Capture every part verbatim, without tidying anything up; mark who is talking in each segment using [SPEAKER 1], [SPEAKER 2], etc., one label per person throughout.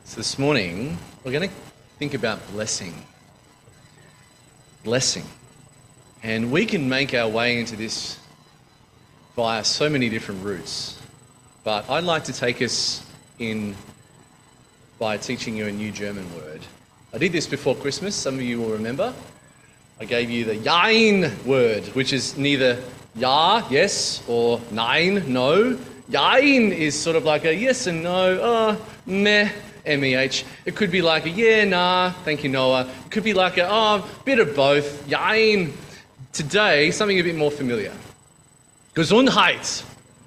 [SPEAKER 1] So this morning, we're going to think about blessing. Blessing. And we can make our way into this via so many different routes. But I'd like to take us in by teaching you a new German word. I did this before Christmas, some of you will remember. I gave you the Jein word, which is neither ja, yes, or nein, no. Jein is sort of like a yes and no, oh, meh, M E H. It could be like a yeah, nah, thank you, Noah. It could be like a, oh, bit of both, Jein. Today, something a bit more familiar. Gesundheit.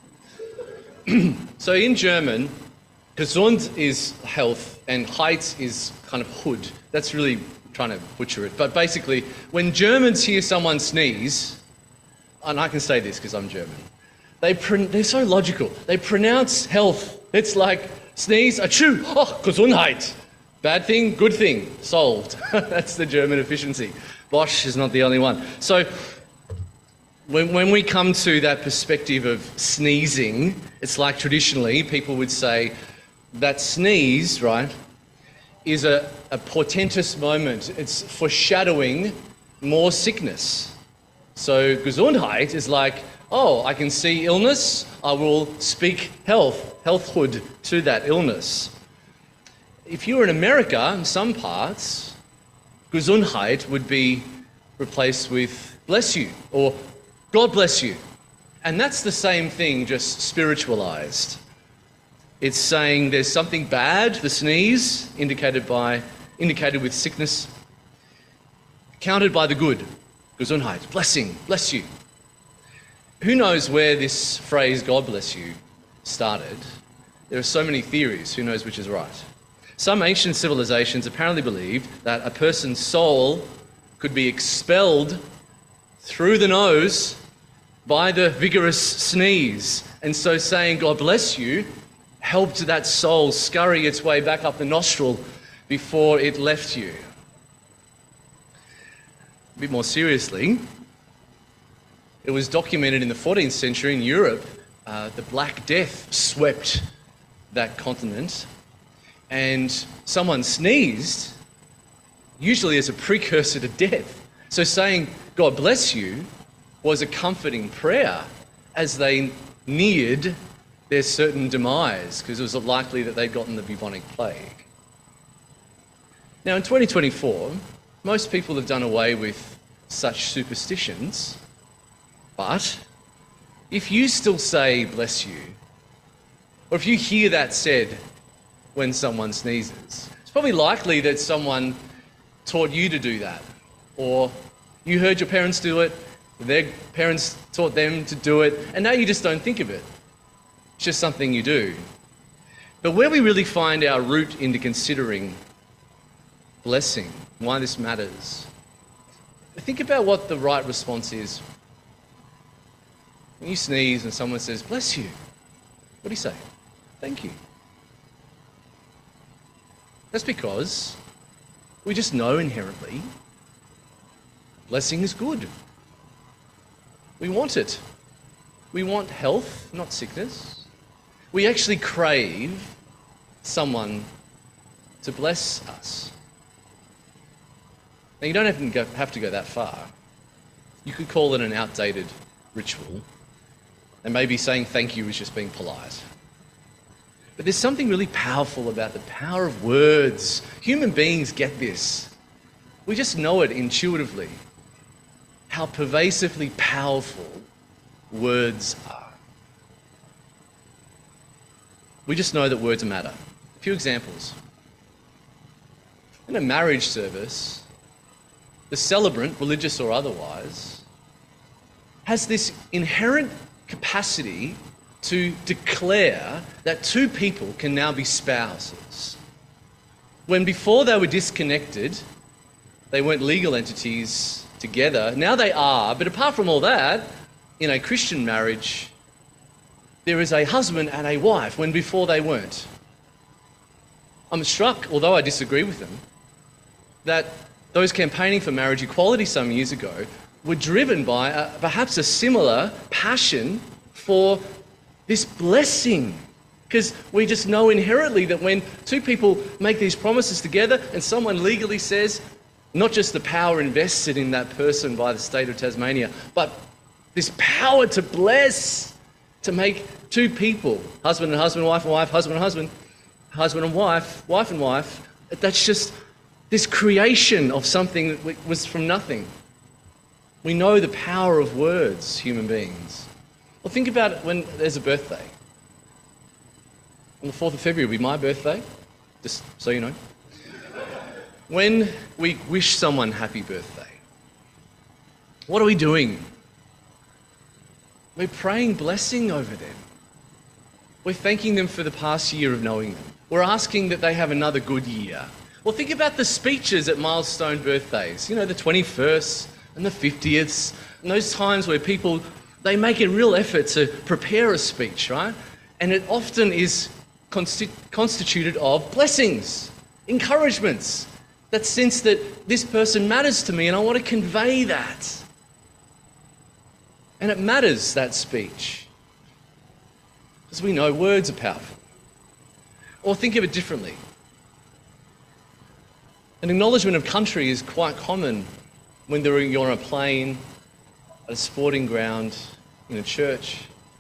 [SPEAKER 1] So in German, gesund is health and Heit is kind of hood. That's really trying to butcher it. But basically, when Germans hear someone sneeze, and I can say this because I'm German, they pron- they're so logical. They pronounce health. It's like sneeze, achoo, oh, Gesundheit. Bad thing, good thing, solved. That's the German efficiency. Bosch is not the only one. So when, when we come to that perspective of sneezing, it's like traditionally people would say that sneeze, right, is a, a portentous moment. It's foreshadowing more sickness. So Gesundheit is like, oh, I can see illness, I will speak health, healthhood to that illness. If you were in America, in some parts, Gesundheit would be replaced with bless you or God bless you. And that's the same thing, just spiritualized. It's saying there's something bad, the sneeze, indicated by indicated with sickness, countered by the good, Gesundheit, blessing, bless you. Who knows where this phrase, God bless you, started? There are so many theories, who knows which is right. Some ancient civilizations apparently believed that a person's soul could be expelled through the nose by the vigorous sneeze. And so saying, God bless you, helped that soul scurry its way back up the nostril before it left you. A bit more seriously, it was documented in the fourteenth century in Europe, uh, the Black Death swept that continent, and someone sneezed, usually as a precursor to death. So saying, God bless you, was a comforting prayer as they neared their certain demise, because it was likely that they'd gotten the bubonic plague. Now in twenty twenty-four, most people have done away with such superstitions, but if you still say bless you, or if you hear that said when someone sneezes, it's probably likely that someone taught you to do that, or you heard your parents do it, their parents taught them to do it, and now you just don't think of it. It's just something you do. But where we really find our root into considering blessing, why this matters, think about what the right response is. When you sneeze and someone says, bless you, what do you say? Thank you. That's because we just know inherently blessing is good. We want it. We want health, not sickness. We actually crave someone to bless us. Now, you don't have to go, have to go that far. You could call it an outdated ritual, and maybe saying thank you is just being polite. But there's something really powerful about the power of words. Human beings get this. We just know it intuitively, how pervasively powerful words are. We just know that words matter. A few examples. In a marriage service, the celebrant, religious or otherwise, has this inherent capacity to declare that two people can now be spouses. When before they were disconnected, they weren't legal entities together, now they are, but apart from all that, in a Christian marriage, there is a husband and a wife when before they weren't. I'm struck, although I disagree with them, that those campaigning for marriage equality some years ago were driven by a, perhaps a similar passion for this blessing Because we just know inherently that when two people make these promises together and someone legally says, not just the power invested in that person by the state of Tasmania, but this power to bless, to make two people, husband and husband, wife and wife, husband and husband, husband and wife, wife and wife, that's just this creation of something that was from nothing. We know the power of words, human beings. Well, think about it when there's a birthday. On the fourth of February will be my birthday, just so you know. When we wish someone happy birthday, what are we doing? We're praying blessing over them. We're thanking them for the past year of knowing them. We're asking that they have another good year. Well, think about the speeches at milestone birthdays. You know, the twenty-first and the fiftieths, and those times where people, they make a real effort to prepare a speech, right? And it often is consti- constituted of blessings, encouragements, that sense that this person matters to me and I want to convey that. And it matters, that speech, because we know words are powerful. Or think of it differently. An acknowledgement of country is quite common when you're on a plane, at a sporting ground, in a church.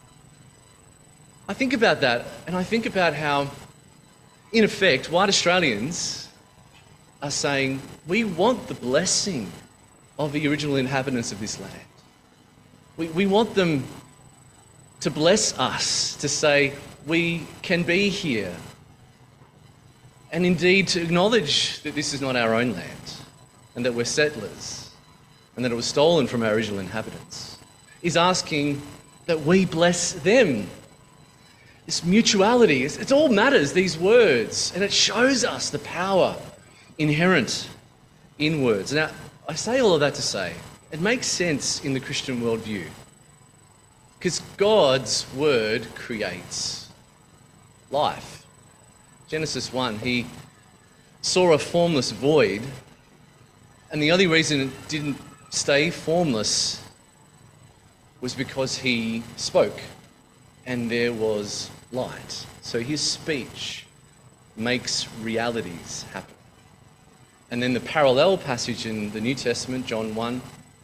[SPEAKER 1] I think about that, and I think about how, in effect, white Australians are saying, we want the blessing of the original inhabitants of this land. We, we want them to bless us, to say, we can be here. And indeed to acknowledge that this is not our own land, and that we're settlers, and that it was stolen from our original inhabitants, is asking that we bless them. This mutuality, it's, it all matters, these words, and it shows us the power inherent in words. Now, I say all of that to say, it makes sense in the Christian worldview, because God's word creates life. Genesis one, he saw a formless void, and the only reason it didn't stay formless was because he spoke, and there was light. So his speech makes realities happen. And then the parallel passage in the New Testament, John one,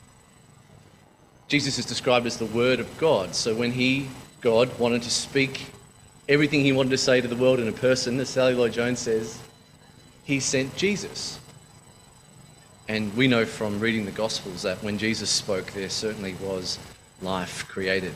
[SPEAKER 1] Jesus is described as the Word of God. So when he, God, wanted to speak everything he wanted to say to the world in a person, as Sally Lloyd-Jones says, he sent Jesus. And we know from reading the Gospels that when Jesus spoke, there certainly was life created.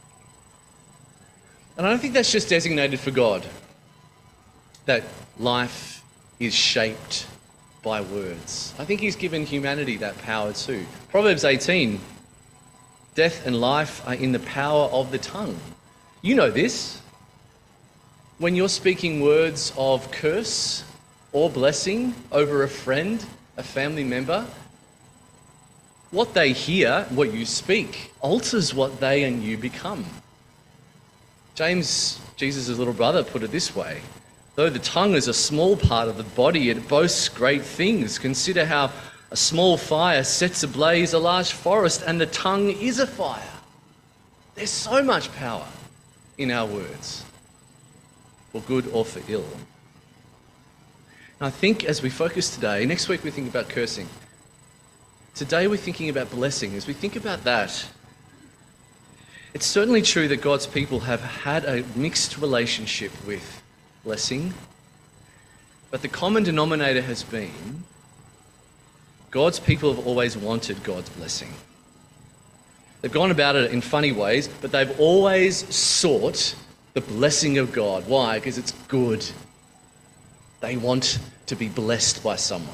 [SPEAKER 1] And I don't think that's just designated for God, that life is shaped by words. I think he's given humanity that power too. Proverbs eighteen, death and life are in the power of the tongue. You know this. When you're speaking words of curse or blessing over a friend, a family member, what they hear, what you speak, alters what they and you become. James, Jesus' little brother, put it this way: though the tongue is a small part of the body, it boasts great things. Consider how a small fire sets ablaze a large forest, and the tongue is a fire. There's so much power in our words, for good or for ill. And I think as we focus today, next week we think about cursing. Today we're thinking about blessing. As we think about that, it's certainly true that God's people have had a mixed relationship with blessing, but the common denominator has been God's people have always wanted God's blessing. They've gone about it in funny ways, but they've always sought the blessing of God. Why? Because it's good. They want to be blessed by someone.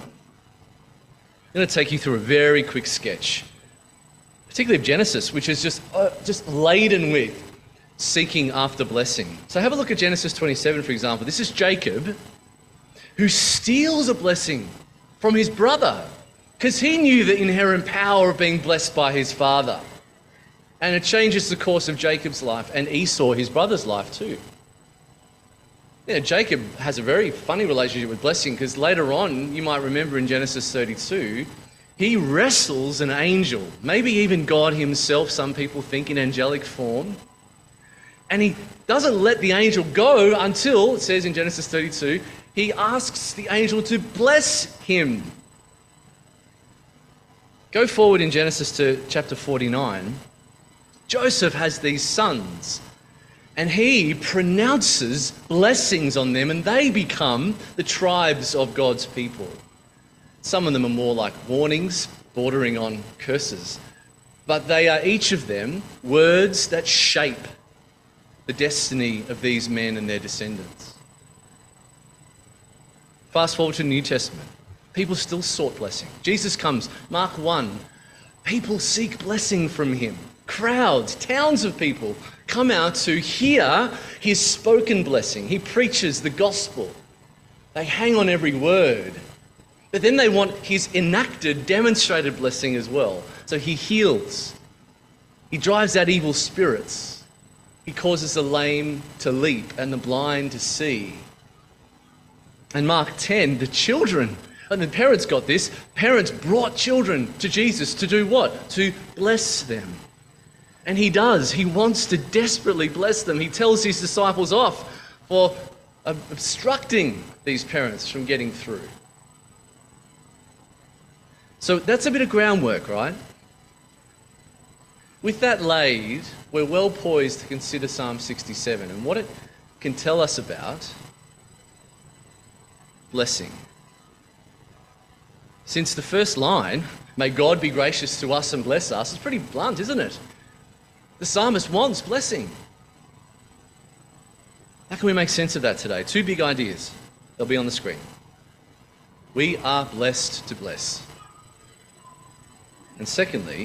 [SPEAKER 1] I'm going to take you through a very quick sketch, particularly of Genesis, which is just, uh, just laden with seeking after blessing. So have a look at Genesis twenty-seven, for example. This is Jacob, who steals a blessing from his brother because he knew the inherent power of being blessed by his father. And it changes the course of Jacob's life and Esau, his brother's life too. You know, Jacob has a very funny relationship with blessing, because later on, you might remember in Genesis thirty-two, he wrestles an angel, maybe even God himself, some people think, in angelic form. And he doesn't let the angel go until, it says in Genesis thirty-two, he asks the angel to bless him. Go forward in Genesis to chapter forty-nine. Joseph has these sons, and he pronounces blessings on them, and they become the tribes of God's people. Some of them are more like warnings, bordering on curses, but they are each of them words that shape the destiny of these men and their descendants. Fast forward to the New Testament. People still sought blessing. Jesus comes, Mark one. People seek blessing from him. Crowds, towns of people come out to hear his spoken blessing. He preaches the gospel. They hang on every word. But then they want his enacted, demonstrated blessing as well. So he heals. He drives out evil spirits. He causes the lame to leap and the blind to see. And Mark ten, the children, and the parents got this, parents brought children to Jesus to do what? To bless them. And he does. He wants to desperately bless them. He tells his disciples off for obstructing these parents from getting through. So that's a bit of groundwork, right? With that laid, we're well poised to consider Psalm sixty-seven and what it can tell us about blessing. Since the first line, may God be gracious to us and bless us, it's pretty blunt, isn't it? The psalmist wants blessing. How can we make sense of that today? Two big ideas. They'll be on the screen. We are blessed to bless. And secondly,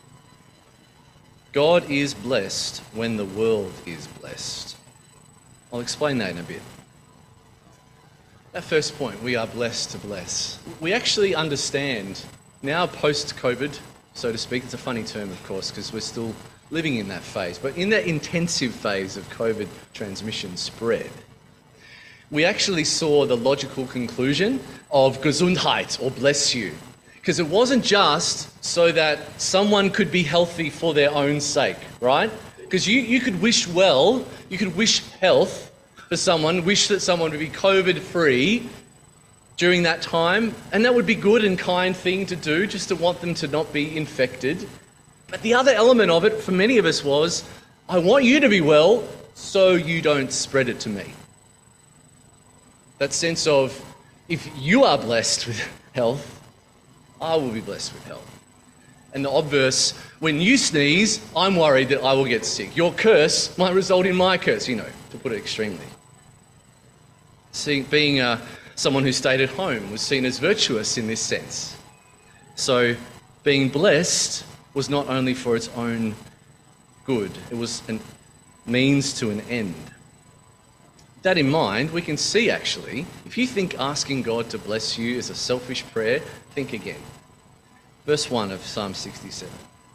[SPEAKER 1] God is blessed when the world is blessed. I'll explain that in a bit. That first point, we are blessed to bless. We actually understand now post-COVID, so to speak. It's a funny term, of course, because we're still living in that phase. But in that intensive phase of COVID transmission spread, we actually saw the logical conclusion of Gesundheit, or bless you. Because it wasn't just so that someone could be healthy for their own sake, right? Because you, you could wish well, you could wish health for someone, wish that someone would be COVID-free during that time, and that would be good and kind thing to do, just to want them to not be infected. But the other element of it for many of us was, I want you to be well so you don't spread it to me. That sense of, if you are blessed with health, I will be blessed with health. And the obverse, when you sneeze, I'm worried that I will get sick. Your curse might result in my curse, you know, to put it extremely. See, being uh, someone who stayed at home was seen as virtuous in this sense. So being blessed was not only for its own good, it was a means to an end. That in mind, we can see actually, if you think asking God to bless you is a selfish prayer, think again. Verse one of Psalm sixty-seven.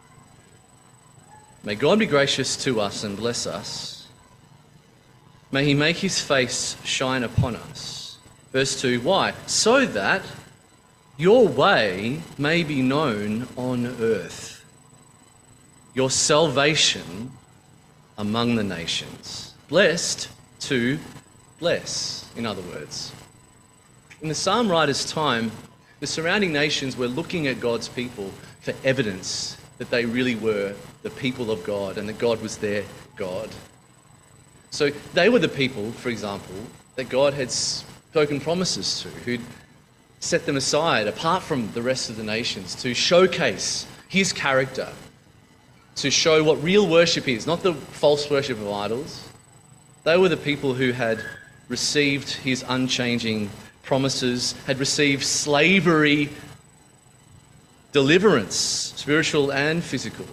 [SPEAKER 1] May God be gracious to us and bless us. May he make his face shine upon us. Verse two, why? So that your way may be known on earth, your salvation among the nations. Blessed to bless, in other words. In the psalm writer's time, the surrounding nations were looking at God's people for evidence that they really were the people of God and that God was their God. So they were the people, for example, that God had spoken promises to, who'd set them aside apart from the rest of the nations to showcase his character, to show what real worship is, not the false worship of idols. They were the people who had received his unchanging promises, had received slavery, deliverance, spiritual and physical.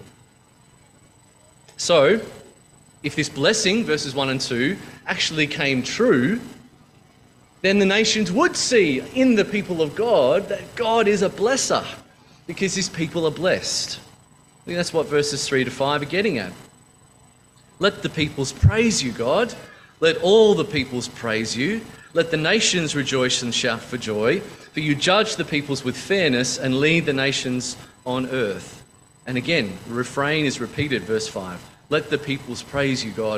[SPEAKER 1] So, if this blessing, verses one and two, actually came true, then the nations would see in the people of God that God is a blesser, because his people are blessed. I think that's what verses three to five are getting at. Let the peoples praise you, God. Let all the peoples praise you. Let the nations rejoice and shout for joy. For you judge the peoples with fairness and lead the nations on earth. And again, the refrain is repeated, verse five. Let the peoples praise you, God.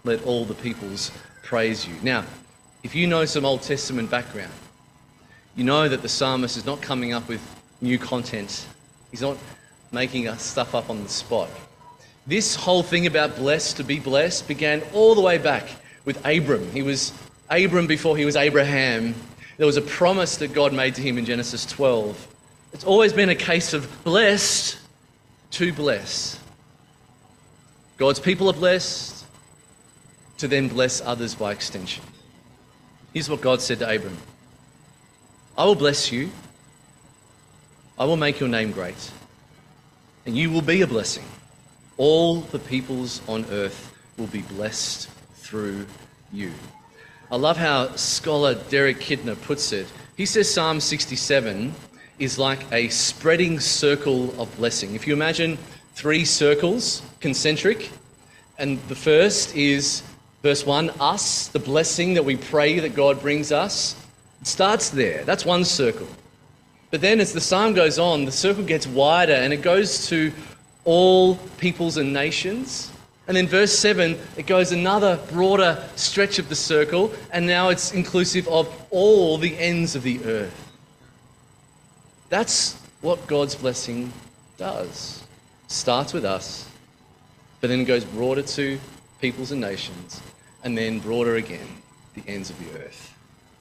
[SPEAKER 1] let all the peoples praise you. Now, if you know some Old Testament background, you know that the psalmist is not coming up with new content. He's not making us stuff up on the spot. This whole thing about blessed to be blessed began all the way back with Abram. He was Abram before he was Abraham. There was a promise that God made to him in Genesis twelve. It's always been a case of blessed to bless. God's people are blessed to then bless others by extension. Here's what God said to Abram. I will bless you. I will make your name great. And you will be a blessing. All the peoples on earth will be blessed through you. I love how scholar Derek Kidner puts it. He says Psalm sixty-seven is like a spreading circle of blessing. If you imagine three circles, concentric, and the first is verse one, us, the blessing that we pray that God brings us. It starts there. That's one circle. But then as the psalm goes on, the circle gets wider and it goes to all peoples and nations. And then verse seven, it goes another broader stretch of the circle, and now it's inclusive of all the ends of the earth. That's what God's blessing does. Starts with us, but then goes broader to peoples and nations, and then broader again, the ends of the earth.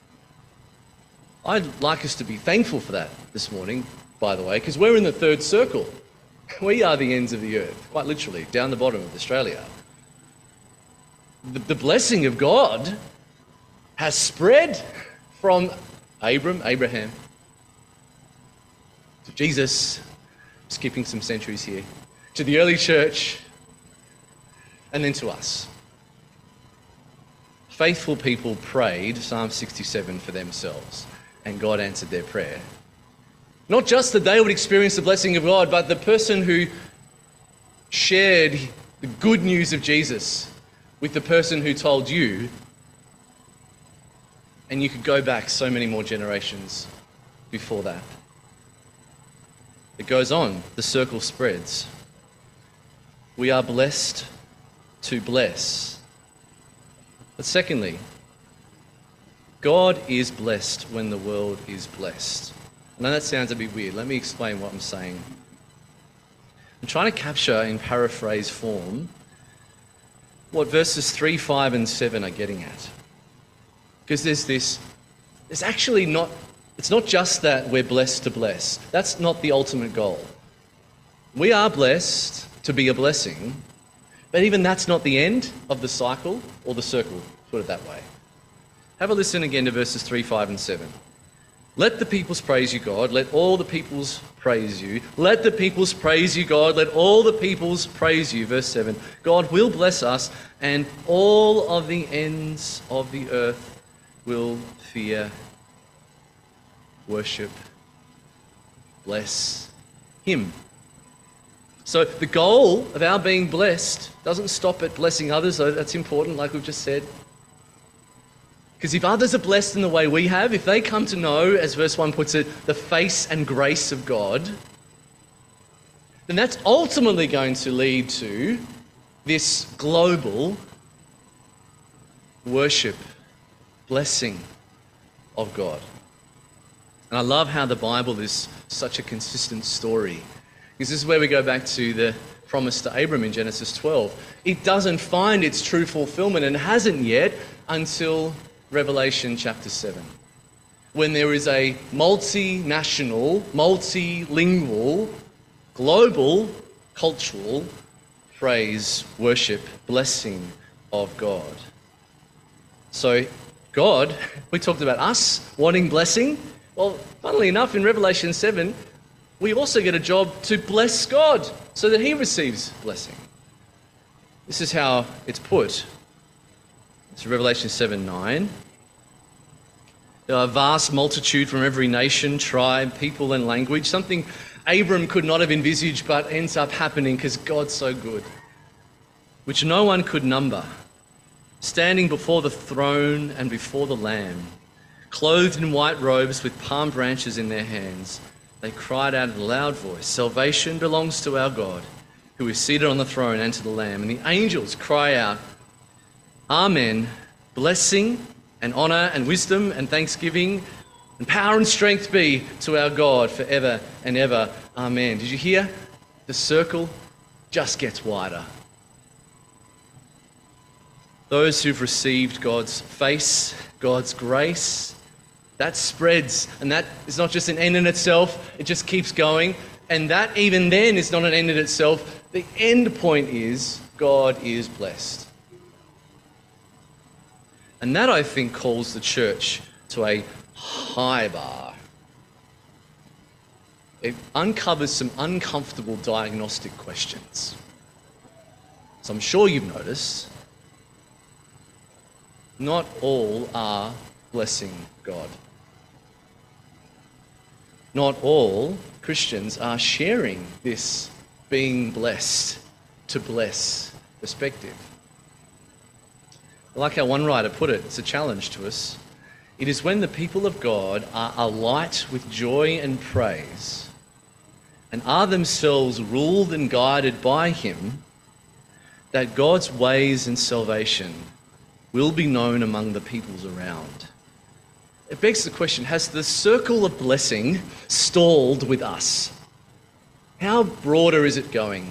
[SPEAKER 1] I'd like us to be thankful for that this morning, by the way, because we're in the third circle. We are the ends of the earth, quite literally, down the bottom of Australia. The, the blessing of God has spread from Abram, Abraham, to Jesus, skipping some centuries here, to the early church, and then to us. Faithful people prayed Psalm sixty-seven for themselves, and God answered their prayer. Not just that they would experience the blessing of God, but the person who shared the good news of Jesus with the person who told you, and you could go back so many more generations before that. It goes on, the circle spreads. We are blessed to bless. But secondly, God is blessed when the world is blessed. I know that sounds a bit weird. Let me explain what I'm saying. I'm trying to capture in paraphrase form what verses three, five, and seven are getting at. Because there's this, there's actually not, it's not just that we're blessed to bless. That's not the ultimate goal. We are blessed to be a blessing, but even that's not the end of the cycle or the circle, put it that way. Have a listen again to verses three, five, and seven. Let the peoples praise you, God. Let all the peoples praise you. Let the peoples praise you, God. Let all the peoples praise you. Verse seven. God will bless us, and all of the ends of the earth will fear, worship, bless him. So the goal of our being blessed doesn't stop at blessing others, though that's important, like we've just said. Because if others are blessed in the way we have, if they come to know, as verse one puts it, the face and grace of God, then that's ultimately going to lead to this global worship, blessing of God. And I love how the Bible is such a consistent story. Because this is where we go back to the promise to Abram in Genesis twelve. It doesn't find its true fulfillment, and hasn't yet until Revelation chapter seven, when there is a multinational, multilingual, global, cultural praise, worship, blessing of God. So God, we talked about us wanting blessing. Well, funnily enough, in Revelation seven, we also get a job to bless God so that he receives blessing. This is how it's put. It's Revelation seven nine. There are a vast multitude from every nation, tribe, people, and language. Something Abram could not have envisaged, but ends up happening because God's so good. Which no one could number. Standing before the throne and before the Lamb, clothed in white robes with palm branches in their hands, they cried out in a loud voice, "Salvation belongs to our God, who is seated on the throne, and to the Lamb." And the angels cry out, Amen. Blessing and honour and wisdom and thanksgiving and power and strength be to our God forever and ever. Amen. Did you hear? The circle just gets wider. Those who've received God's face, God's grace, that spreads, and that is not just an end in itself, it just keeps going. And that even then is not an end in itself. The end point is God is blessed. And that, I think, calls the church to a high bar. It uncovers some uncomfortable diagnostic questions. So I'm sure you've noticed, not all are blessing God. Not all Christians are sharing this being blessed to bless perspective. Like how one writer put it, it's a challenge to us. It is when the people of God are alight with joy and praise and are themselves ruled and guided by Him that God's ways and salvation will be known among the peoples around. It begs the question, has the circle of blessing stalled with us? How broader is it going?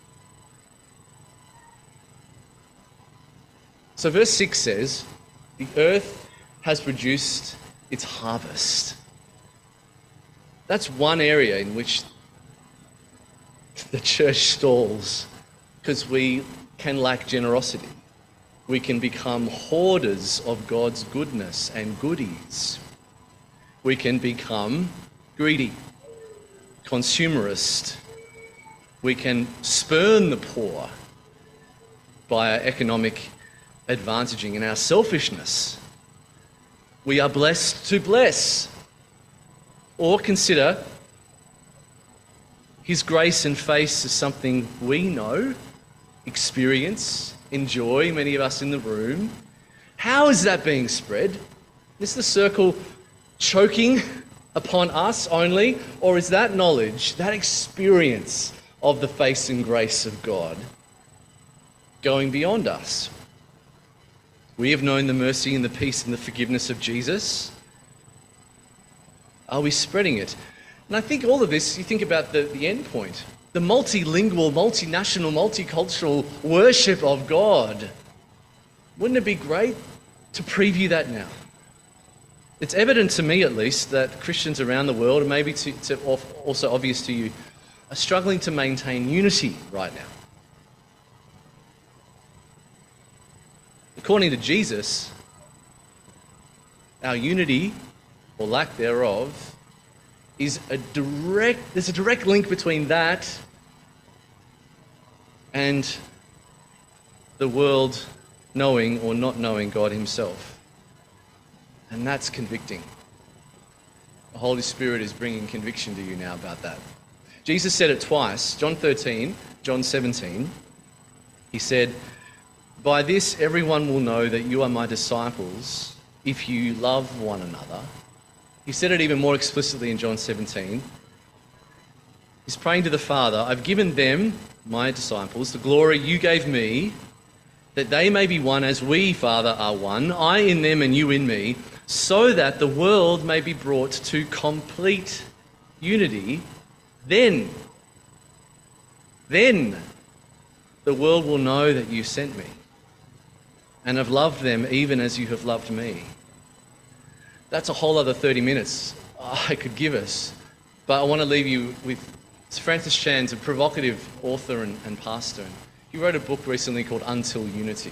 [SPEAKER 1] So verse six says, the earth has produced its harvest. That's one area in which the church stalls, because we can lack generosity. We can become hoarders of God's goodness and goodies. We can become greedy, consumerist. We can spurn the poor by our economic advantaging in our selfishness. We are blessed to bless. Or consider His grace and face as something we know, experience, enjoy, many of us in the room. How is that being spread? Is the circle choking upon us only? Or is that knowledge, that experience of the face and grace of God going beyond us? We have known the mercy and the peace and the forgiveness of Jesus. Are we spreading it? And I think all of this, you think about the, the end point, the multilingual, multinational, multicultural worship of God. Wouldn't it be great to preview that now? It's evident to me, at least, that Christians around the world, and maybe to, to also obvious to you, are struggling to maintain unity right now. According to Jesus, our unity, or lack thereof, is a direct, there's a direct link between that and the world knowing or not knowing God Himself. And that's convicting. The Holy Spirit is bringing conviction to you now about that. Jesus said it twice, John thirteen, John seventeen. He said, "By this everyone will know that you are my disciples if you love one another." He said it even more explicitly in John seventeen. He's praying to the Father, "I've given them, my disciples, the glory you gave me, that they may be one as we, Father, are one, I in them and you in me, so that the world may be brought to complete unity. Then, then the world will know that you sent me and have loved them even as you have loved me." That's a whole other thirty minutes I could give us. But I want to leave you with Francis Chan's a provocative author and, and pastor. He wrote a book recently called Until Unity.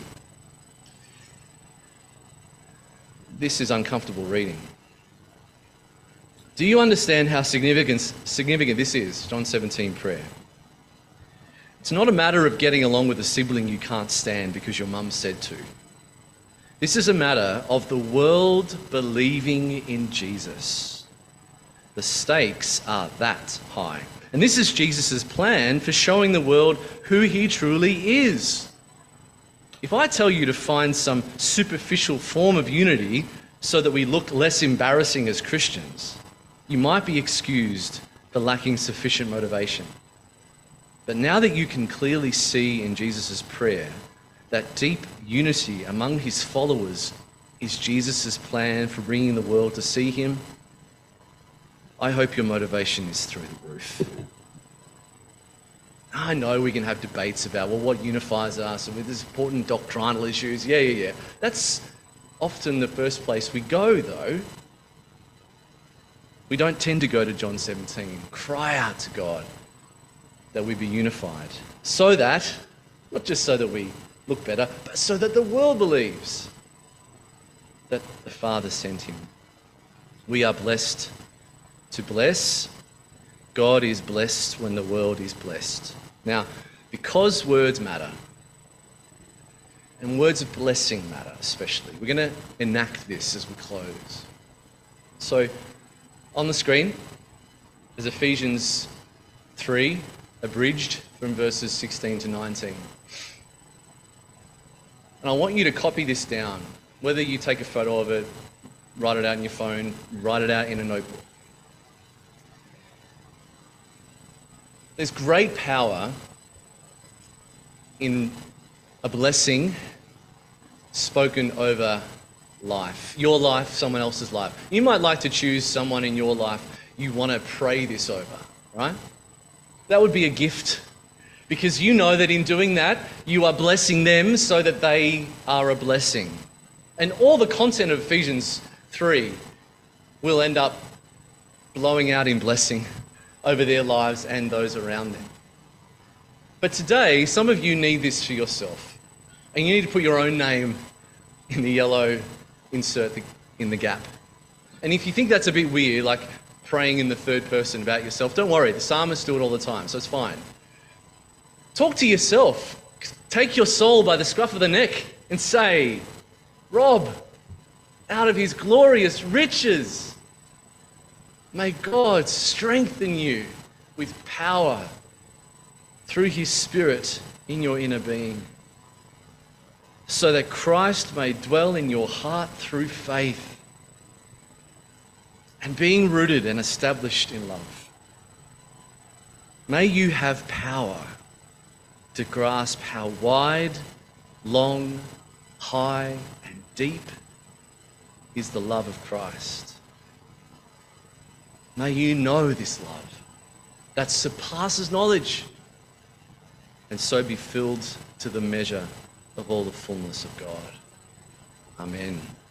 [SPEAKER 1] This is uncomfortable reading. Do you understand how significant, significant this is, John seventeen prayer? It's not a matter of getting along with a sibling you can't stand because your mum said to. This is a matter of the world believing in Jesus. The stakes are that high. And this is Jesus' plan for showing the world who He truly is. If I tell you to find some superficial form of unity so that we look less embarrassing as Christians, you might be excused for lacking sufficient motivation. But now that you can clearly see in Jesus' prayer that deep unity among his followers is Jesus' plan for bringing the world to see him, I hope your motivation is through the roof. I know we can have debates about, well, what unifies us, and with these important doctrinal issues. Yeah, yeah, yeah. That's often the first place we go, though. We don't tend to go to John seventeen, cry out to God that we be unified, so that, not just so that we look better, but so that the world believes that the Father sent him. We are blessed to bless. God is blessed when the world is blessed. Now, because words matter, and words of blessing matter especially, we're going to enact this as we close. So, on the screen is Ephesians three, abridged from verses sixteen to nineteen. And I want you to copy this down, whether you take a photo of it, write it out on your phone, write it out in a notebook. There's great power in a blessing spoken over life. Your life, someone else's life. You might like to choose someone in your life you want to pray this over, right? That would be a gift, because you know that in doing that, you are blessing them so that they are a blessing. And all the content of Ephesians three will end up blowing out in blessing over their lives and those around them. But today, some of you need this for yourself. And you need to put your own name in the yellow insert in the gap. And if you think that's a bit weird, like praying in the third person about yourself, don't worry, the psalmists do it all the time, so it's fine. Talk to yourself. Take your soul by the scruff of the neck and say, Rob, out of his glorious riches, may God strengthen you with power through his Spirit in your inner being, so that Christ may dwell in your heart through faith, and being rooted and established in love. May you have power to grasp how wide, long, high, and deep is the love of Christ. May you know this love that surpasses knowledge, and so be filled to the measure of all the fullness of God. Amen.